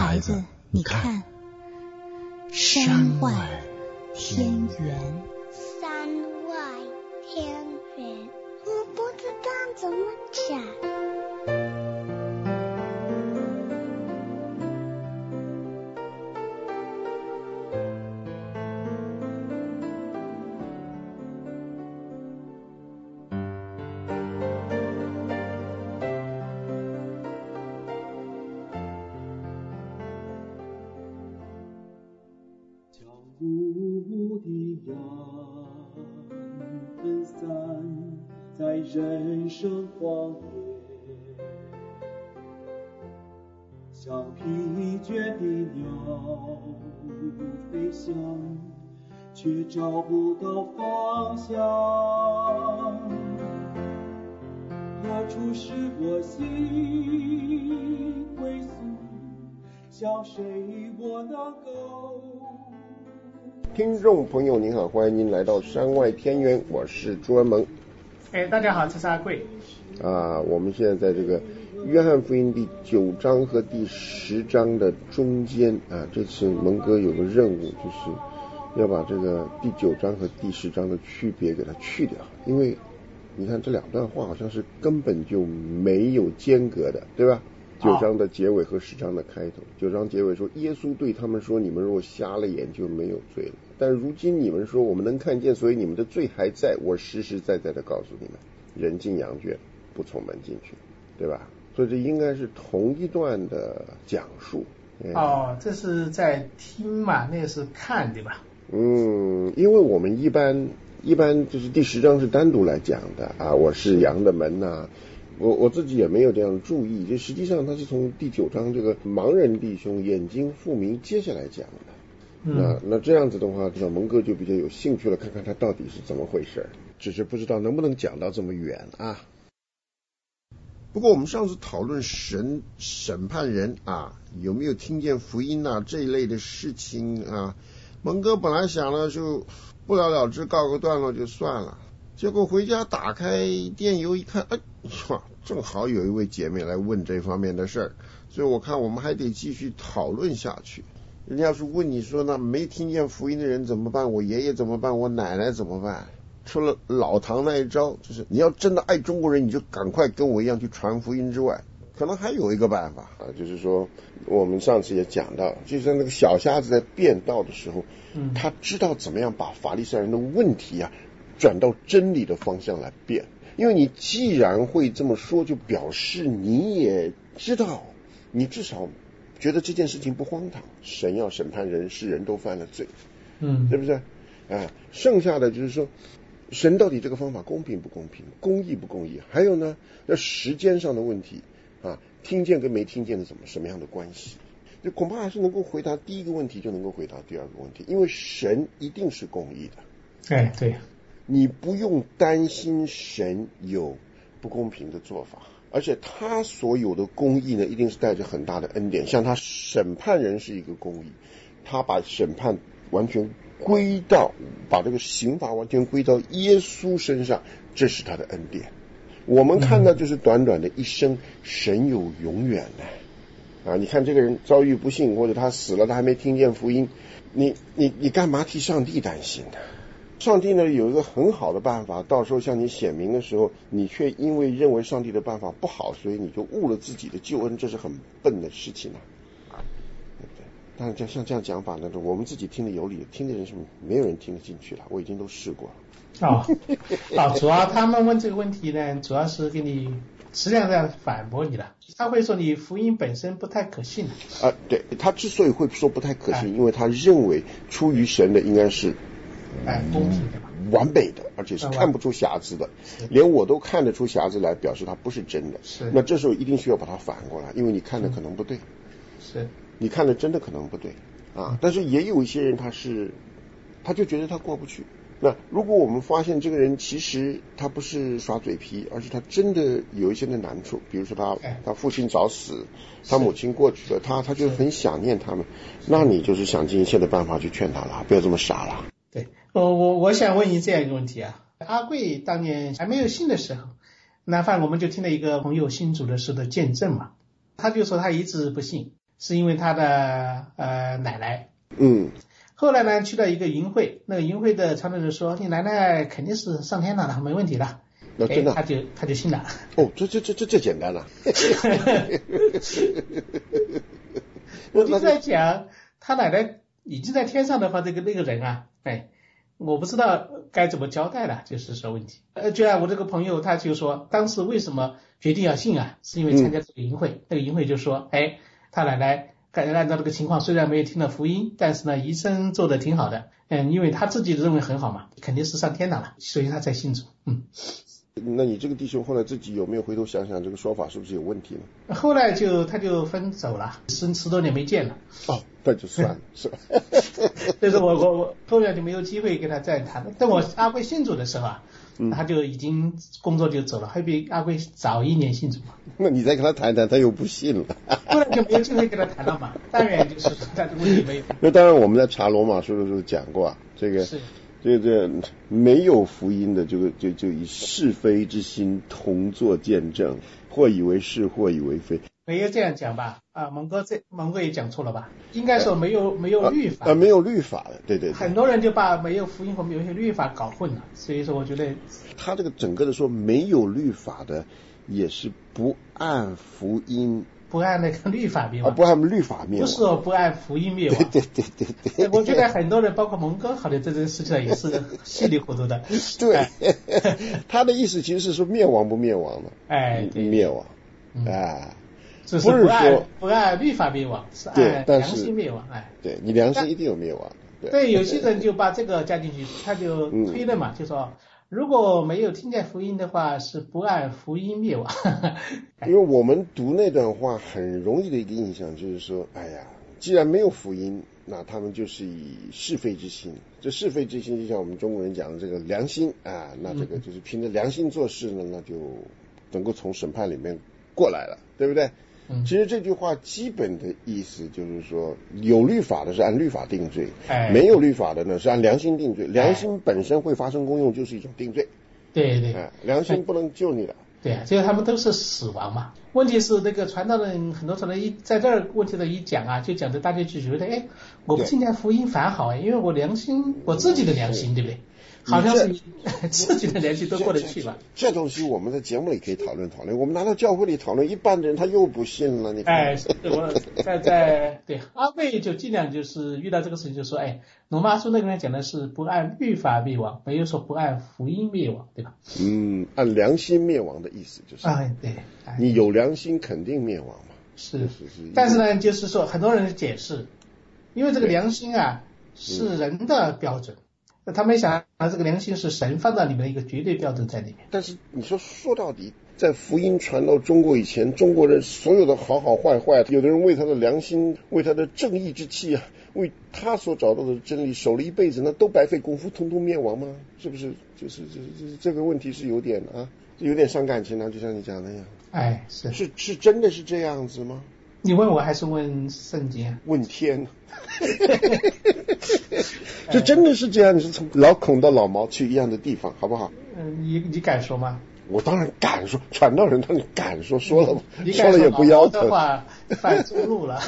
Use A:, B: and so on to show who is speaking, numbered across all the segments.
A: 孩子，你看，山外天圆。
B: 山外天圆，我不知道怎么讲。
C: 雾的阳分散在人生荒野，像疲倦的鸟飞翔，却找不到方向。何处是我心归宿？向谁我能够？
D: 听众朋友您好，欢迎您来到山外天圆，我是朱文萌。
E: 大家好，这是阿贵。
D: 我们现在在这个约翰福音第9章和第10章的中间这次蒙哥有个任务，就是要把这个第9章和第10章的区别给它去掉，因为你看这两段话好像是根本就没有间隔的，对吧？9章的结尾和10章的开头。9章结尾说，耶稣对他们说，你们若瞎了眼就没有罪了，但如今你们说我们能看见，所以你们的罪还在。我实实在在的告诉你们，人进羊圈不从门进去，对吧？所以这应该是同一段的讲述。
E: 这是在听嘛，那是看，对吧？
D: 因为我们一般就是第10章是单独来讲的我是羊的门我自己也没有这样注意，就实际上他是从第9章这个盲人弟兄眼睛复明接下来讲的。那这样子的话，蒙哥就比较有兴趣了，看看他到底是怎么回事，只是不知道能不能讲到这么远不过我们上次讨论神审判人有没有听见福音这一类的事情蒙哥本来想了就不了了之，告个段落就算了，结果回家打开电邮一看，正好有一位姐妹来问这方面的事儿，所以我看我们还得继续讨论下去。人家要是问你说那没听见福音的人怎么办？我爷爷怎么办？我奶奶怎么办？除了老唐那一招，就是你要真的爱中国人，你就赶快跟我一样去传福音之外，可能还有一个办法就是说我们上次也讲到，就是那个小瞎子在辩道的时候，他知道怎么样把法利赛人的问题转到真理的方向来辩。因为你既然会这么说，就表示你也知道，你至少觉得这件事情不荒唐，神要审判人，是人都犯了罪，对不对？剩下的就是说，神到底这个方法公平不公平，公义不公义？还有呢，那时间上的问题听见跟没听见的什么样的关系？就恐怕还是能够回答第一个问题，就能够回答第二个问题，因为神一定是公义的。
E: 对。
D: 你不用担心神有不公平的做法，而且他所有的公义呢，一定是带着很大的恩典。像他审判人是一个公义，他把审判完全把这个刑罚完全归到耶稣身上，这是他的恩典。我们看到就是短短的一生，神有永远的你看这个人遭遇不幸，或者他死了，他还没听见福音，你干嘛替上帝担心呢？上帝呢有一个很好的办法，到时候向你显明的时候，你却因为认为上帝的办法不好，所以你就误了自己的救恩，这是很笨的事情对不对？当然像这样讲法呢，我们自己听得有理，听的人是没有人听得进去了，我已经都试过了。
E: 主要他们问这个问题呢，主要是给你实际上在反驳你了，他会说你福音本身不太可信
D: 对，他之所以会说不太可信，因为他认为出于神的应该是
E: 公平的
D: 完美的，而且是看不出瑕疵的，连我都看得出瑕疵来，表示它不是真的。那这时候一定需要把它反过来，因为你看的可能不对，你看的真的可能不对但是也有一些人他就觉得他过不去。那如果我们发现这个人其实他不是耍嘴皮，而是他真的有一些的难处，比如说他父亲早死，他母亲过去了，他就很想念他们，那你就是想尽一切的办法去劝他了，不要这么傻了。
E: 对，我想问你这样一个问题阿贵当年还没有信的时候，那我们就听了一个朋友信主的时候的见证嘛，他就说他一直不信， 是因为他的奶奶。后来呢，去了一个营会，那个营会的传道人说，你奶奶肯定是上天堂的，没问题的。
D: 真的，
E: 他就信了。
D: 哦，这简单了。
E: 我就在讲，他奶奶已经在天上的话，那个人啊，我不知道该怎么交代了，就是说问题。就像我这个朋友，他就说，当时为什么决定要信啊？是因为参加这个营会，那个营会就说，他奶奶按照这个情况，虽然没有听到福音，但是呢，医生做的挺好的，因为他自己认为很好嘛，肯定是上天堂了，所以他才信主。
D: 那你这个弟兄后来自己有没有回头想想这个说法是不是有问题呢？
E: 后来他就分手了，10多年没见了。
D: 那就算了，是吧？
E: 但是我后面就没有机会跟他再谈了。等我阿贵信主的时候啊，他就已经工作就走了，还比阿贵早1年信主嘛。
D: 那你再跟他谈谈，他又不信了。
E: 后来就没有机会跟他谈了嘛。当然就是说他的问题没有。
D: 那当然我们在查罗马书的时候讲过啊，这个没有福音的，就以是非之心同作见证，或以为是，或以为非。
E: 没有这样讲吧？蒙哥也讲错了吧？应该说没有律法。
D: 没有律法的，对。
E: 很多人就把没有福音和没有一些律法搞混了，所以说我觉得
D: 他这个整个的说没有律法的，也是不按福音。
E: 不按那个律法灭亡，
D: 不按律法灭亡，
E: 不是说不按福音灭亡。
D: 对。
E: 我觉得很多人，包括蒙哥，好像在这个事情上也是稀里糊涂的。
D: 对，他的意思其实是说灭亡不灭亡的，灭亡，
E: 只是不按律法灭亡，是按良心灭亡。
D: 对你良心一定有灭亡。
E: 对，有些人就把这个加进去，他就推论嘛，就说如果没有听见福音的话，是不按福音灭亡。
D: 因为我们读那段话很容易的一个印象就是说，既然没有福音，那他们就是以是非之心。这是非之心就像我们中国人讲的这个良心那这个就是凭着良心做事呢，那就能够从审判里面过来了，对不对？其实这句话基本的意思就是说，有律法的是按律法定罪，没有律法的呢是按良心定罪。良心本身会发生功用，就是一种定罪。
E: 对，
D: 良心不能救你的。
E: 对啊，就是他们都是死亡嘛。问题是那个传道人很多时候在这儿问题的一讲就讲的大家就觉得我不听见福音反好因为我自己的良心，对不对？好像是自己的良心都过得去吧。
D: 这东西我们在节目里可以讨论讨论，我们拿到教会里讨论，一般的人他又不信了。你看，
E: 我对阿贵就尽量就是遇到这个事情就说，罗马书那个人讲的是不按律法灭亡，没有说不按福音灭亡，对吧？
D: 按良心灭亡的意思就是
E: 对，
D: 你有良心肯定灭亡嘛。
E: 是，但是呢，就是说很多人解释，因为这个良心是人的标准。他没想到这个良心是神放在里面的一个绝对标准在里面。
D: 但是你说到底，在福音传到中国以前，中国人所有的好好坏坏，有的人为他的良心，为他的正义之气为他所找到的真理守了一辈子，那都白费功夫，通通灭亡吗？是不是？就是这个问题是有点伤感情就像你讲的那样。是真的是这样子吗？
E: 你问我还是问圣经？
D: 问天。这真的是这样？你是从老孔到老毛去一样的地方，好不好？
E: 你敢说吗？
D: 我当然敢说，传道人当然敢说，说了也不腰疼。
E: 的话犯中路了。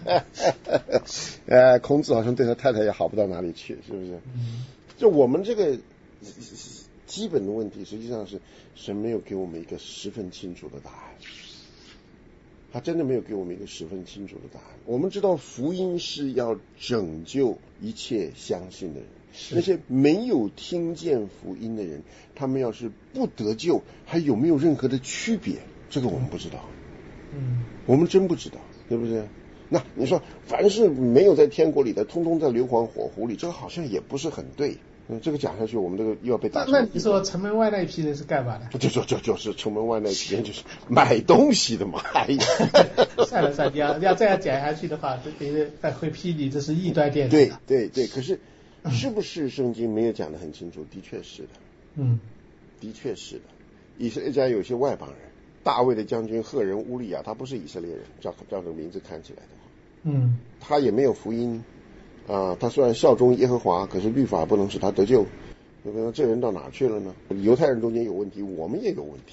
D: 孔子好像对他太太也好不到哪里去，是不是？就我们这个基本的问题，实际上是神没有给我们一个十分清楚的答案。他真的没有给我们一个十分清楚的答案。我们知道福音是要拯救一切相信的人，那些没有听见福音的人，他们要是不得救，还有没有任何的区别？这个我们不知道。我们真不知道，对不对？那你说凡是没有在天国里的，通通在硫磺火湖里，这个好像也不是很对。这个讲下去，我们这个又要被打。
E: 那你说城门外那一批人是干嘛的？
D: 就是城门外那一批人，就是买东西的嘛。
E: 算了，你要这样讲下去的话，别人会批你这是异端电视。
D: 对。可是是不是圣经没有讲得很清楚？的确是的。的确是的。以色列家有些外邦人，大卫的将军赫人乌利亚，他不是以色列人，照这个名字看起来的话，他也没有福音。他虽然效忠耶和华，可是律法不能使他得救。这人到哪去了呢？犹太人中间有问题，我们也有问题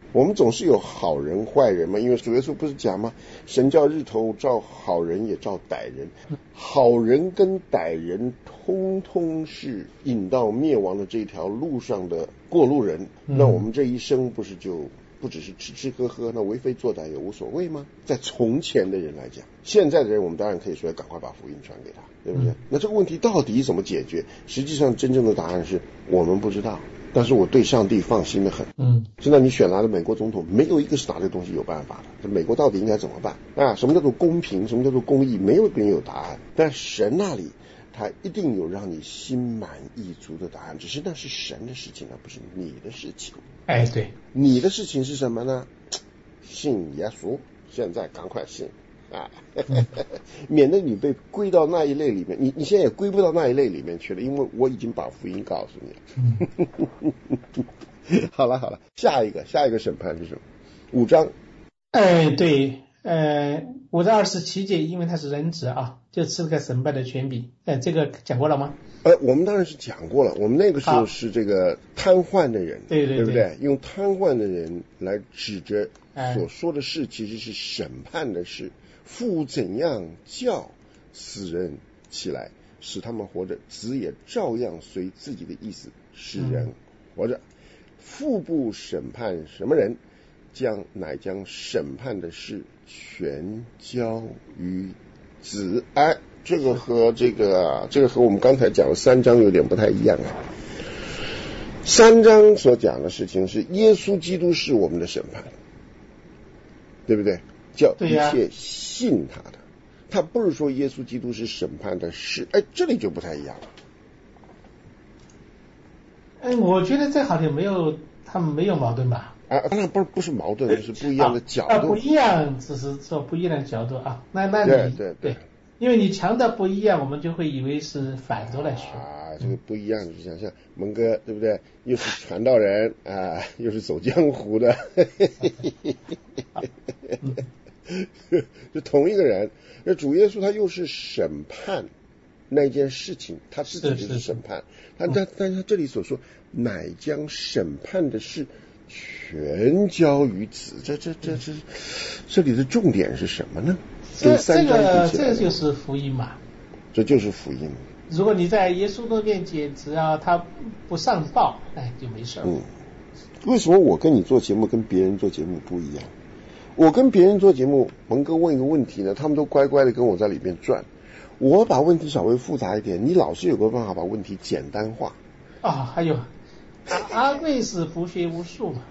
D: 我们总是有好人坏人嘛，因为主耶稣不是讲吗？神叫日头照好人也照歹人，好人跟歹人通通是引到灭亡的这条路上的过路人。那我们这一生不是就不只是吃吃喝喝，那为非作歹也无所谓吗？在从前的人来讲，现在的人我们当然可以说赶快把福音传给他，对不对？那这个问题到底怎么解决？实际上真正的答案是我们不知道，但是我对上帝放心的很。现在你选来的美国总统，没有一个是拿这个东西有办法的。这美国到底应该怎么办啊？什么叫做公平？什么叫做公义？没有人有答案。但神那里他一定有让你心满意足的答案，只是那是神的事情，而不是你的事情。
E: 哎，对，
D: 你的事情是什么呢？信耶稣，现在赶快信啊！免得你被归到那一类里面，你现在也归不到那一类里面去了，因为我已经把福音告诉你了。好了，下一个审判是什么？5章。
E: 对，5章27节，因为他是人子啊，就赐了个审判的权柄。这个讲过了吗？
D: 我们当然是讲过了，我们那个时候是这个瘫痪的人，对不对？用瘫痪的人来指着所说的事，其实是审判的事。父怎样叫死人起来，使他们活着，子也照样随自己的意思使人活着。父不审判什么人，乃将审判的事全交于子。这个和我们刚才讲的3章有点不太一样啊。3章所讲的事情是耶稣基督是我们的审判，对不对？叫一切信他的。他不是说耶稣基督是审判的事，这里就不太一样了。
E: 我觉得这好像他们没有矛盾吧？
D: 当然不是矛盾，是不一样的角度。
E: 不一样，只是说不一样的角度啊。那你
D: 对，
E: 因为你强调不一样，我们就会以为是反着来说
D: 这个不一样，就像蒙哥，对不对？又是传道人又是走江湖的，就同一个人。那主耶稣他又是审判那件事情，他自己就是审判。但是他这里所说，乃将审判的事全交于子。这里的重点是什么呢？这
E: 个就是福音嘛。
D: 这就是福音。
E: 如果你在耶稣的面前，只要他不上报，就没事。
D: 为什么我跟你做节目跟别人做节目不一样？我跟别人做节目，蒙哥问一个问题呢，他们都乖乖的跟我在里面转。我把问题稍微复杂一点，你老是有个办法把问题简单化。
E: 还有阿贵是不学无术嘛。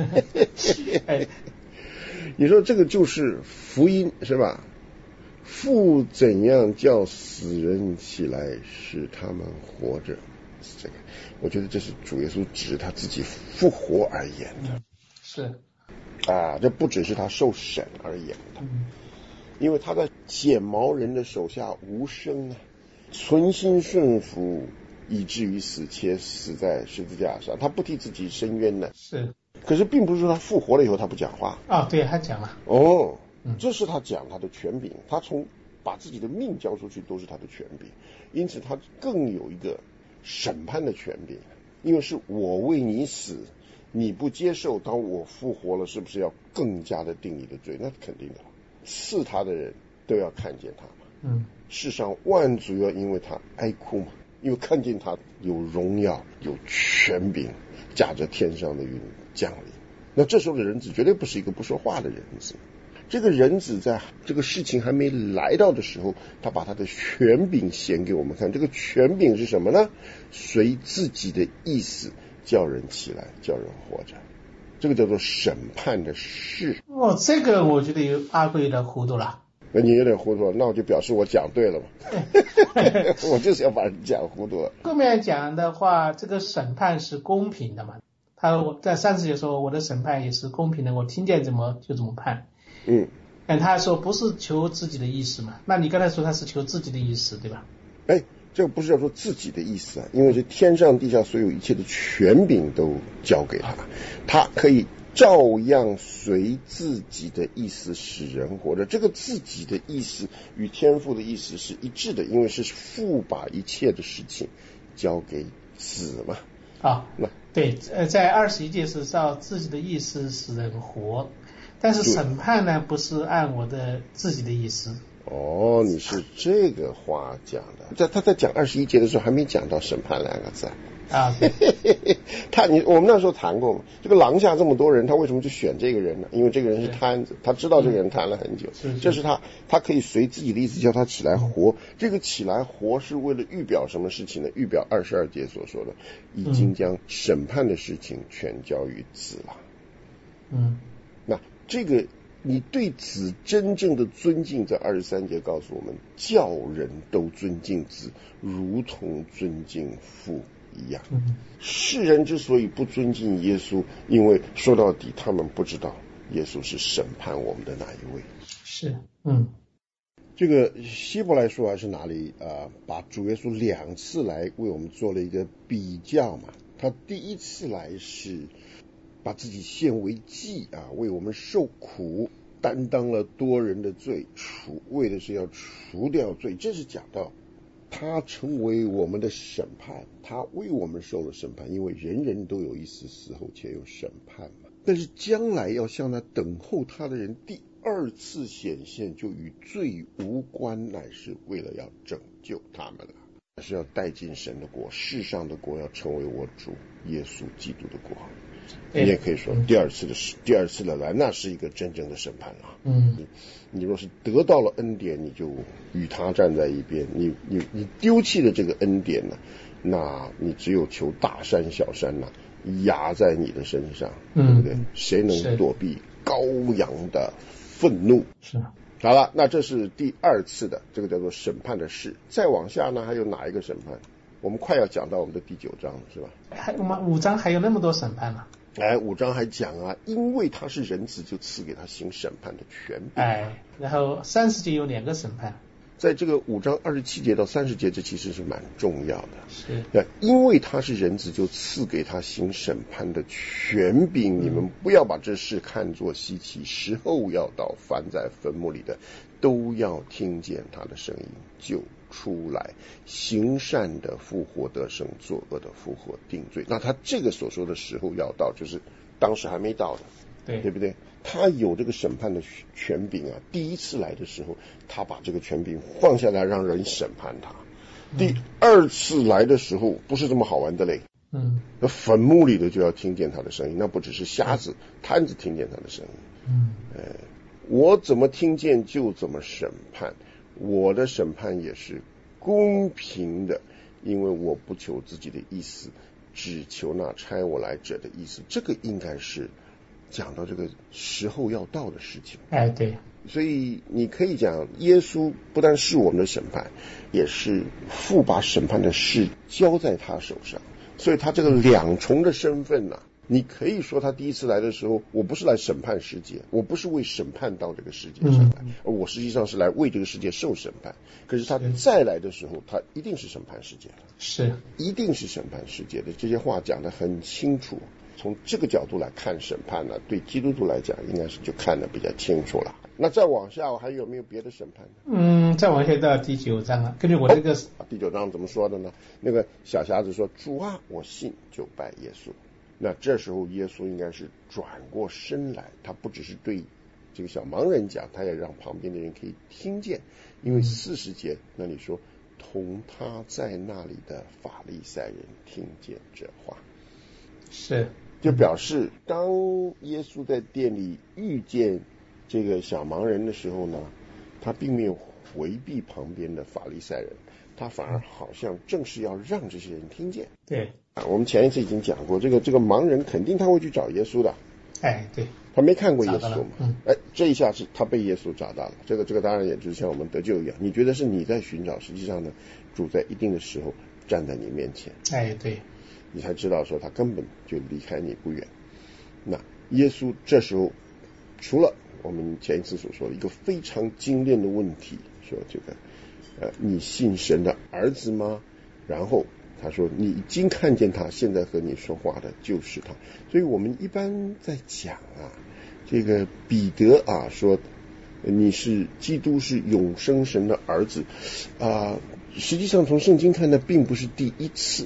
D: 你说这个就是福音是吧？父怎样叫死人起来使他们活着，这个我觉得这是主耶稣指他自己复活而言的。
E: 是
D: 这不只是他受审而言的。因为他在剪毛人的手下无声存心顺服，以至于死，且死在十字架上，他不替自己伸冤呢。
E: 是，
D: 可是并不是说他复活了以后他不讲话。
E: 对，他讲了。
D: 这是他讲他的权柄，他从把自己的命交出去都是他的权柄，因此他更有一个审判的权柄，因为是我为你死，你不接受，当我复活了，是不是要更加的定你的罪？那肯定的，刺他的人都要看见他嘛。世上万族要因为他哀哭嘛，因为看见他有荣耀有权柄，驾着天上的云降临。那这时候的人子绝对不是一个不说话的人子，这个人子在这个事情还没来到的时候，他把他的权柄显给我们看。这个权柄是什么呢？随自己的意思叫人起来，叫人活着，这个叫做审判的事。
E: 这个我觉得阿贵有点糊涂了。
D: 你有点糊涂了，那我就表示我讲对了嘛。我就是要把人讲糊涂了。
E: 后面讲的话，这个审判是公平的嘛。他在30节说我的审判也是公平的，我听见怎么就怎么判。他说不是求自己的意思嘛，那你刚才说他是求自己的意思，对吧？
D: 这个不是要说自己的意思因为是天上地下所有一切的权柄都交给他，他可以照样随自己的意思使人活着。这个自己的意思与天父的意思是一致的，因为是父把一切的事情交给子嘛。
E: 对，在21节是照自己的意思使人活，但是审判呢不是按我的自己的意思。
D: 哦，你是这个话讲的。他在讲21节的时候还没讲到审判两个字
E: 啊。
D: 我们那时候谈过嘛，这个廊下这么多人，他为什么就选这个人呢？因为这个人是摊子，他知道这个人摊了很久，这是他可以随自己的意思叫他起来活。这个起来活是为了预表什么事情呢？预表22节所说的，已经将审判的事情全交于子了。那这个你对子真正的尊敬，在23节告诉我们，叫人都尊敬子，如同尊敬父一样。世人之所以不尊敬耶稣，因为说到底他们不知道耶稣是审判我们的那一位。
E: 是。
D: 这个希伯来书还是哪里把主耶稣2次来为我们做了一个比较嘛。他第一次来是把自己献为祭为我们受苦，担当了多人的罪，为的是要除掉罪。这是讲到他成为我们的审判，他为我们受了审判，因为人人都有一死，死后且有审判嘛。但是将来要向那等候他的人第2次显现，就与罪无关，乃是为了要拯救他们了，乃是要带进神的国，世上的国要成为我主耶稣基督的国。你也可以说第二次的来，那是一个真正的审判了。你若是得到了恩典，你就与他站在一边；你丢弃了这个恩典呢，那你只有求大山小山压在你的身上，对不对？谁能躲避羔羊的愤怒？
E: 是。
D: 好了，那这是第2次的，这个叫做审判的事。再往下呢，还有哪一个审判？我们快要讲到我们的第9章了，是吧？
E: 我们5章还有那么多审判呢。
D: 5章还讲因为他是人子，就赐给他行审判的权柄。
E: 然后30节有2个审判。
D: 在这个5章27节到30节，这其实是蛮重要的。
E: 是。
D: 因为他是人子，就赐给他行审判的权柄。你们不要把这事看作稀奇，时候要到，凡在坟墓里的都要听见他的声音，就出来，行善的复活得生，作恶的复活定罪。那他这个所说的时候要到，就是当时还没到的，对不对？他有这个审判的权柄第一次来的时候，他把这个权柄放下来让人审判他。第2次来的时候，不是这么好玩的嘞。那坟墓里的就要听见他的声音，那不只是瞎子摊子听见他的声音。我怎么听见就怎么审判，我的审判也是公平的，因为我不求自己的意思，只求那差我来者的意思。这个应该是讲到这个时候要到的事情。
E: 对。
D: 所以你可以讲，耶稣不但是我们的审判，也是父把审判的事交在他手上。所以他这个2重的身份你可以说他第一次来的时候，我不是来审判世界，我不是为审判到这个世界上来，而我实际上是来为这个世界受审判。可是他再来的时候，他一定是审判世界的，
E: 是
D: 一定是审判世界的。这些话讲得很清楚。从这个角度来看审判对基督徒来讲，应该是就看得比较清楚了。那再往下，我还有没有别的审判呢？
E: 再往下到第9章了。根据我这个
D: 第9章怎么说的呢？那个小瞎子说：“主啊，我信，就拜耶稣。”那这时候耶稣应该是转过身来，他不只是对这个小盲人讲，他也让旁边的人可以听见。因为40节那里说，同他在那里的法利赛人听见这话，
E: 是
D: 就表示当耶稣在店里遇见这个小盲人的时候呢，他并没有回避旁边的法利赛人，他反而好像正是要让这些人听见。
E: 对，
D: 我们前一次已经讲过，这个盲人肯定他会去找耶稣的。
E: 对，
D: 他没看过耶稣嘛。这一下是他被耶稣找到了。这个当然也就是像我们得救一样，你觉得是你在寻找，实际上呢，主在一定的时候站在你面前。
E: 对，
D: 你才知道说他根本就离开你不远。那耶稣这时候除了我们前一次所说的一个非常精炼的问题，说这个你信神的儿子吗？然后他说你已经看见他，现在和你说话的就是他。所以我们一般在讲这个彼得说你是基督，是永生神的儿子实际上从圣经看，那并不是第一次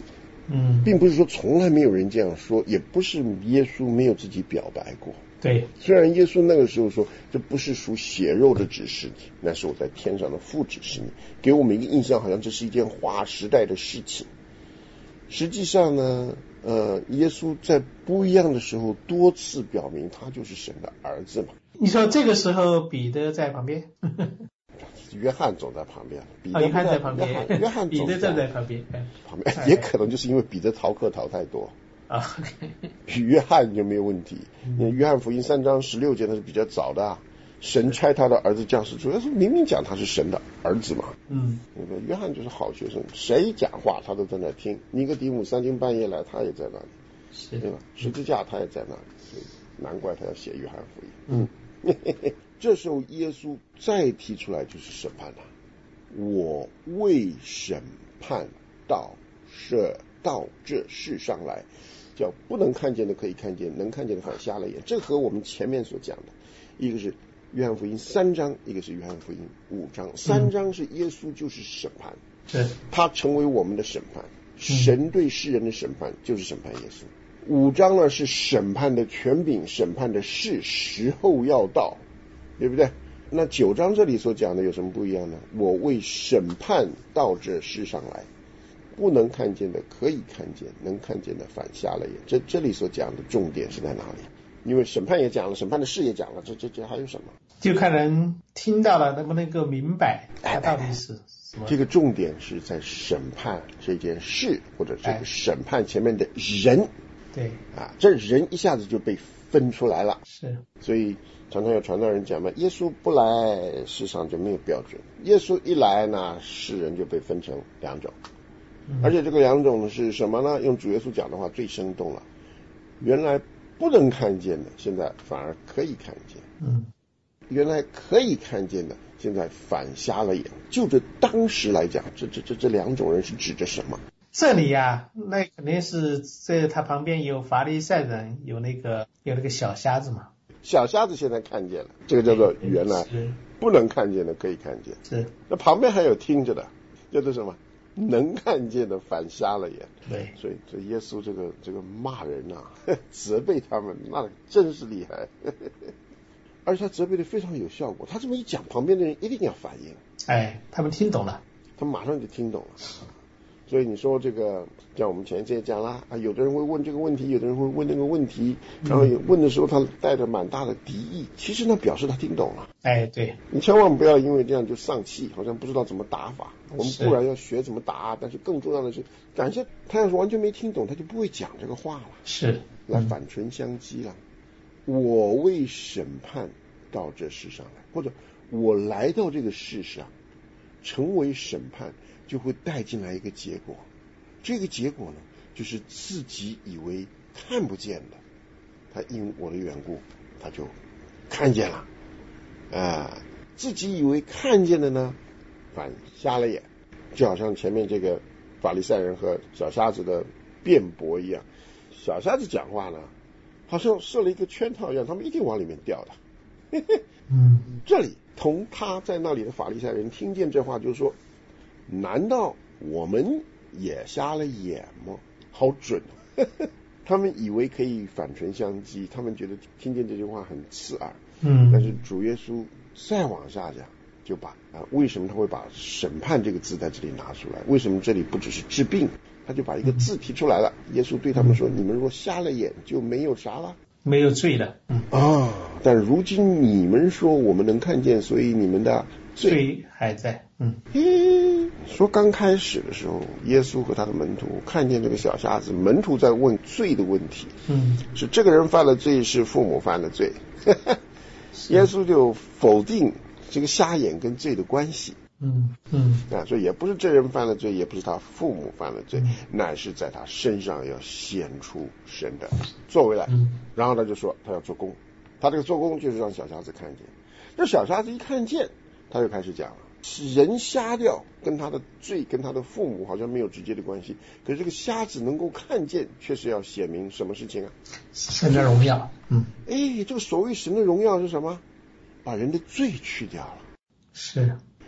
D: 并不是说从来没有人这样说，也不是耶稣没有自己表白过。
E: 对，
D: 虽然耶稣那个时候说这不是属血肉的指示你，那是我在天上的父指示你，给我们一个印象好像这是一件划时代的事情。实际上呢，耶稣在不一样的时候多次表明他就是神的儿子嘛。
E: 你说这个时候彼得在旁边
D: 约翰总在旁边，
E: 约翰在旁边，
D: 约翰
E: 彼得站在旁边，
D: 也可能就是因为彼得逃课逃太多
E: 啊，
D: 约翰就没有问题。约翰福音3章16节那是比较早的神差他的儿子降世，主要是明明讲他是神的儿子嘛。约翰就是好学生，谁讲话他都在那听。尼哥底母3更半夜来，他也在那里，是对吧？十字架他也在那里，所以难怪他要写约翰福音。这时候耶稣再提出来就是审判了。我为审判到这世上来，叫不能看见的可以看见，能看见的反瞎了眼。这和我们前面所讲的，一个是约翰福音3章，一个是约翰福音5章。3章是耶稣就是审判，他成为我们的审判，神对世人的审判就是审判耶稣。5章呢是审判的权柄，审判的事，时候要到，对不对？那9章这里所讲的有什么不一样呢？我为审判到这世上来，不能看见的可以看见，能看见的反瞎了眼。这里所讲的重点是在哪里？因为审判也讲了，审判的事也讲了，这还有什么？就看人听到了能不能够明白它到底是什么。这个重点是在审判这件事，或者这个审判前面的人。对这人一下子就被分出来了。是，所以常常有传道人讲嘛，耶稣不来世上就没有标准，耶稣一来呢，世人就被分成2种。而且这个2种是什么呢？用主耶稣讲的话最生动了，原来不能看见的现在反而可以看见，原来可以看见的现在反瞎了眼。就这当时来讲，这2种人是指着什么？这里那肯定是在他旁边有法利赛人，有那个小瞎子嘛。小瞎子现在看见了，这个叫做原来不能看见的可以看见。是，那旁边还有听着的，叫做什么？能看见的反瞎了眼。对，所以这耶稣这个骂人责备他们，那真是厉害。而且他责备的非常有效果，他这么一讲，旁边的人一定要反应。他们听懂了，他马上就听懂了。所以你说这个，像我们前一节讲啦，有的人会问这个问题，有的人会问那个问题，然后问的时候他带着蛮大的敌意，其实呢表示他听懂了。对，你千万不要因为这样就丧气，好像不知道怎么打法。我们固然要学怎么打，但是更重要的是，感谢他要是完全没听懂，他就不会讲这个话了。是，来反唇相讥了。我为审判到这世上来，或者我来到这个世上，成为审判。就会带进来一个结果，这个结果呢，就是自己以为看不见的，他因我的缘故，他就看见了，自己以为看见的呢，反瞎了眼，就好像前面这个法利赛人和小瞎子的辩驳一样，小瞎子讲话呢，好像设了一个圈套一样，他们一定往里面掉的。这里同他在那里的法利赛人听见这话，就是说，难道我们也瞎了眼吗？好准。他们以为可以反唇相讥，他们觉得听见这句话很刺耳。但是主耶稣再往下讲，就把为什么他会把审判这个字在这里拿出来？为什么这里不只是治病？他就把一个字提出来了。耶稣对他们说：你们若瞎了眼，就没有啥了，没有罪了。但如今你们说我们能看见，所以你们的罪还在。说刚开始的时候，耶稣和他的门徒看见这个小瞎子，门徒在问罪的问题，是这个人犯了罪，是父母犯了罪。耶稣就否定这个瞎眼跟罪的关系。所以也不是这人犯了罪，也不是他父母犯了罪，乃是在他身上要显出神的作为来。然后他就说他要做工，他这个做工就是让小瞎子看见。这小瞎子一看见，他就开始讲了，人瞎掉跟他的罪跟他的父母好像没有直接的关系，可是这个瞎子能够看见，确实要显明什么事情啊？神的荣耀。这个所谓神的荣耀是什么？把人的罪去掉了。是，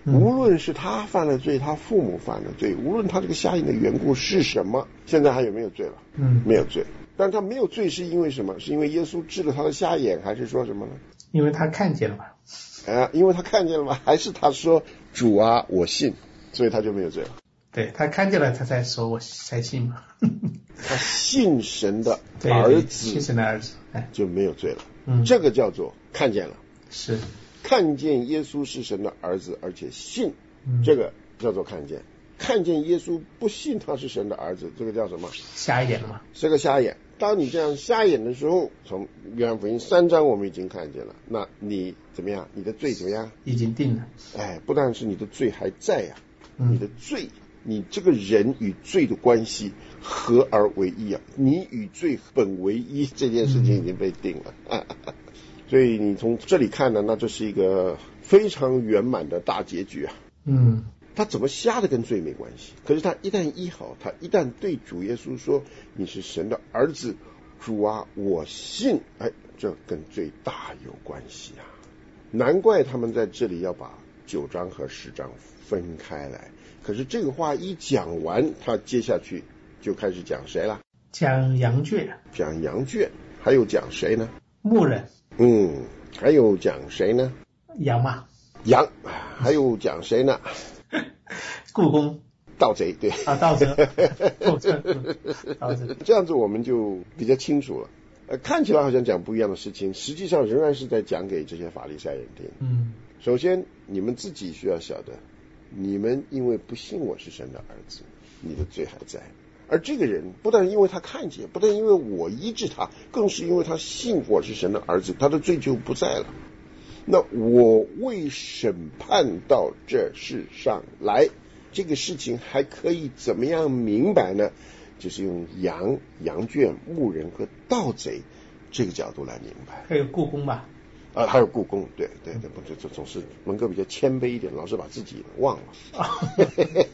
D: 无论是他犯了罪，他父母犯了罪，无论他这个瞎眼的缘故是什么，现在还有没有罪了？没有罪。但他没有罪是因为什么？是因为耶稣治了他的瞎眼，还是说什么呢？
E: 因为他看见了嘛。
D: 因为他看见了吗？还是他说主啊我信，所以他就没有罪了？
E: 对，他看见了他才说我才信嘛。
D: 他信神的儿子，
E: 信神的儿子
D: 就没有罪了。这个叫做看见了，
E: 是
D: 看见耶稣是神的儿子而且信，这个叫做看见。看见耶稣不信他是神的儿子，这个叫什么？瞎眼了嘛，是个瞎眼。当你这样瞎眼的时候，从约翰福音3章我们已经看见了，那你怎么样？你的罪怎么样？
E: 已经定了。
D: 不但是你的罪还在呀，你的罪，你这个人与罪的关系合而为一啊，你与罪本为一，这件事情已经被定了。所以你从这里看呢，那这是一个非常圆满的大结局啊。他怎么瞎的跟罪没关系，可是他一旦医好，他一旦对主耶稣说你是神的儿子，主啊我信，这跟罪大有关系啊。难怪他们在这里要把9章和10章分开来。可是这个话一讲完，他接下去就开始讲谁了？
E: 讲羊圈。
D: 讲羊圈，还有讲谁呢？
E: 牧人。
D: 还有讲谁呢？
E: 羊嘛。
D: 羊。还有讲谁呢？
E: 故宫。
D: 盗贼，对
E: 盗贼。
D: 这样子我们就比较清楚了。看起来好像讲不一样的事情，实际上仍然是在讲给这些法利赛人听。首先你们自己需要晓得，你们因为不信我是神的儿子，你的罪还在。而这个人不但因为他看见，不但因为我医治他，更是因为他信我是神的儿子，他的罪就不在了。那我为审判到这世上来，这个事情还可以怎么样明白呢？就是用羊圈、牧人和盗贼这个角度来明白。
E: 还有故宫吧？
D: 还有故宫，对，这总是文哥比较谦卑一点，老是把自己忘了。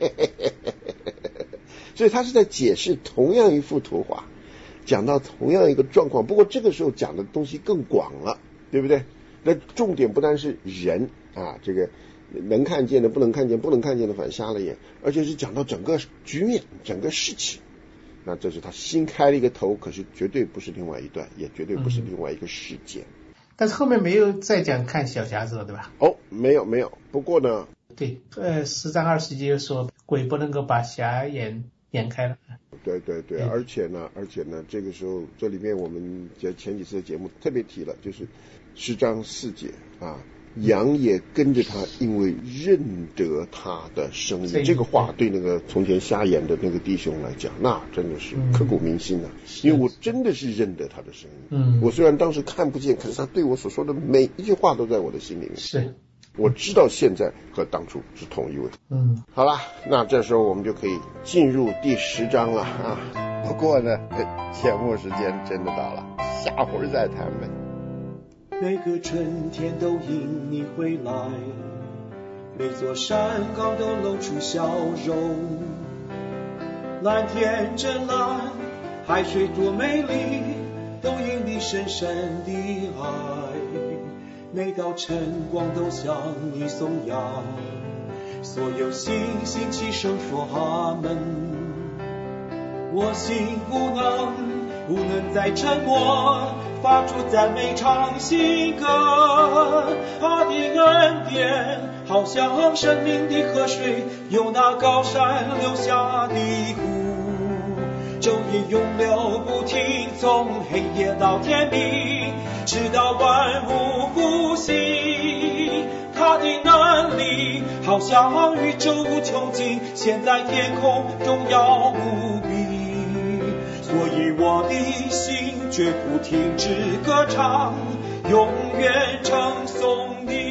D: 所以他是在解释同样一幅图画，讲到同样一个状况，不过这个时候讲的东西更广了，对不对？那重点不单是人这个能看见的不能看见，不能看见的反瞎了眼，而且是讲到整个局面、整个事情。那这是他新开了一个头，可是绝对不是另外一段，也绝对不是另外一个事件。
E: 但是后面没有再讲看小瞎子了，对吧？
D: 没有。不过呢，
E: 对，10章20节说鬼不能够把瞎眼掩开了。对，
D: 而且呢，这个时候这里面我们在前几次的节目特别提了，就是10章4节羊也跟着他，因为认得他的声音。这个话对那个从前瞎眼的那个弟兄来讲，那真的是刻骨铭心因为我真的是认得他的声音。我虽然当时看不见，可是他对我所说的每一句话都在我的心里面。
E: 是，
D: 我知道现在和当初是同一位。好了，那这时候我们就可以进入第10章了不过呢，节目时间真的到了，下回再谈呗。
C: 每个春天都因你回来，每座山岗都露出笑容。蓝天真蓝，海水多美丽，都因你深深的爱。每道晨光都向你颂扬，所有星星齐声说阿门。我心不能再沉默，发出赞美唱新歌。他的恩典好像生命的河水，由那高山流下的湖，昼夜永流不停，从黑夜到天明，直到万物复兴。他的能力好像宇宙无穷尽，现在天空荣耀无比。所以我的心绝不停止歌唱，永远称颂你。